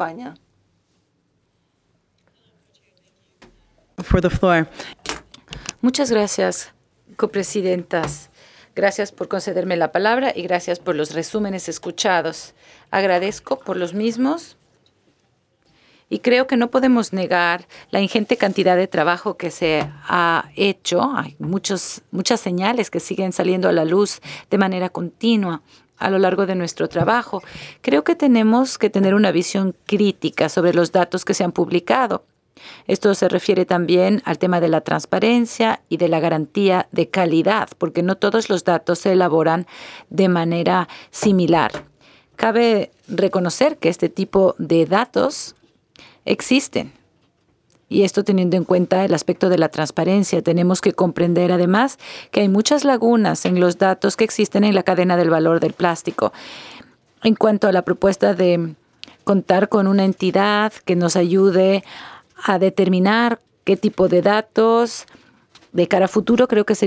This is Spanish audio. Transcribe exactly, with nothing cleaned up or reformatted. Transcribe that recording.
España. For the floor. Muchas gracias, copresidentas. Gracias por concederme la palabra y gracias por los resúmenes escuchados. Agradezco por los mismos y creo que no podemos negar la ingente cantidad de trabajo que se ha hecho. Hay muchos, muchas señales que siguen saliendo a la luz de manera continua a lo largo de nuestro trabajo. Creo que tenemos que tener una visión crítica sobre los datos que se han publicado. Esto se refiere también al tema de la transparencia y de la garantía de calidad, porque no todos los datos se elaboran de manera similar. Cabe reconocer que este tipo de datos existen. Y esto teniendo en cuenta el aspecto de la transparencia, tenemos que comprender además que hay muchas lagunas en los datos que existen en la cadena del valor del plástico. En cuanto a la propuesta de contar con una entidad que nos ayude a determinar qué tipo de datos de cara a futuro, creo que sería